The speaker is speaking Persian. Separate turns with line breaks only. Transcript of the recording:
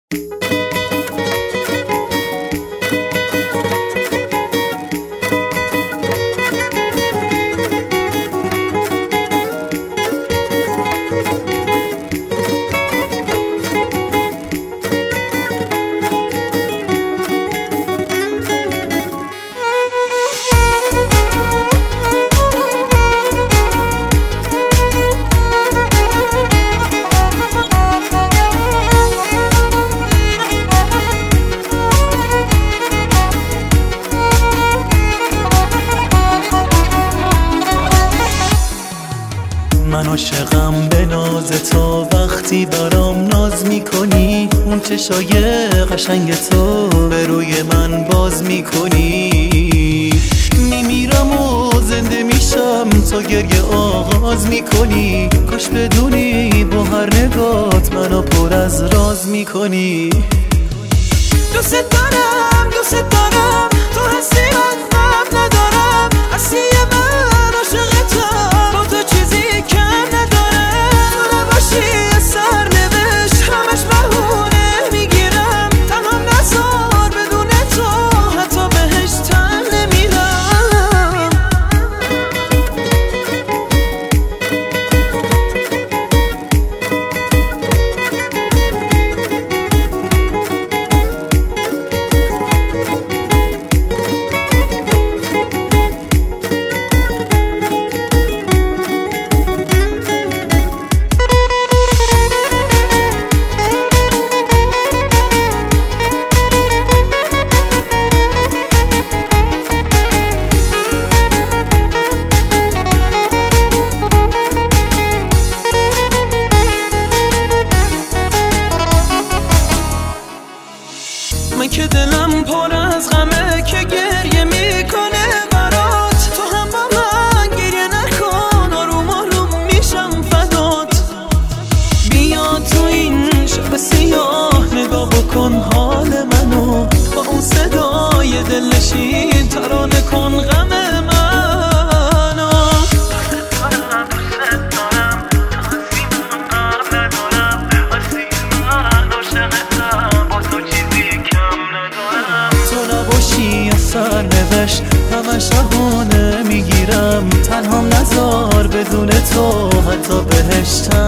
من عاشقم به ناز تو، وقتی برام ناز میکنی اون چشای قشنگ تو به روی من باز میکنی. میمیرم و زنده میشم تا گریه آغاز میکنی. کاش بدونی با هر نگات منو پر از راز میکنی. دوست دارم دوست دارم، تو هستی من غم ندارم. هستی من عاشقتم، با تو چیزی کم ندارم. تو نباشی یه سرنوشت، همش بهونه میگیرم. تنهام نذار بدون تو، حتی بهش تن نمیرم. من که دلم پر از غمه که گریه میکنه برات. تو هم با من گریه نکن، آروم آروم میشم فدات. بیا تو این شب سیاه نگاه بکن حال منو، با اون صدای دلنشین ترانه کن غم منو. سرنوشت همش بهونه میگیرم. تنهام نذار بدون تو، حتی بهش